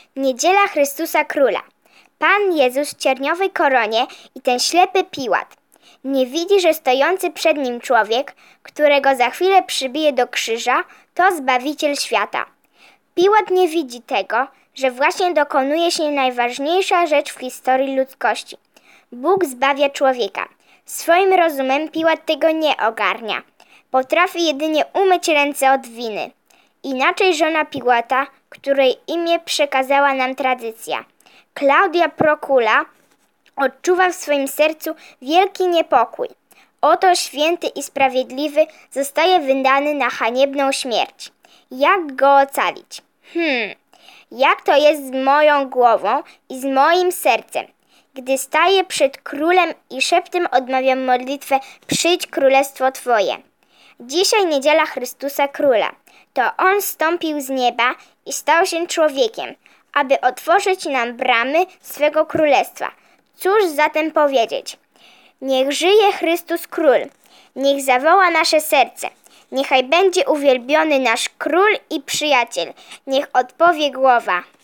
Niedziela Chrystusa Króla. Pan Jezus w cierniowej koronie i ten ślepy Piłat. Nie widzi, że stojący przed nim człowiek, którego za chwilę przybije do krzyża, to Zbawiciel świata. Piłat nie widzi tego, że właśnie dokonuje się najważniejsza rzecz w historii ludzkości. Bóg zbawia człowieka. Swoim rozumem Piłat tego nie ogarnia. Potrafi jedynie umyć ręce od winy. Inaczej żona Piłata, której imię przekazała nam tradycja. Klaudia Procula odczuwa w swoim sercu wielki niepokój. Oto święty i sprawiedliwy zostaje wydany na haniebną śmierć. Jak go ocalić? Jak to jest z moją głową i z moim sercem? Gdy staję przed królem i szeptem odmawiam modlitwę: przyjdź królestwo Twoje. Dzisiaj niedziela Chrystusa Króla. To On zstąpił z nieba i stał się człowiekiem, aby otworzyć nam bramy swego królestwa. Cóż zatem powiedzieć? Niech żyje Chrystus Król, niech zawoła nasze serce, niechaj będzie uwielbiony nasz Król i Przyjaciel, niech odpowie głowa.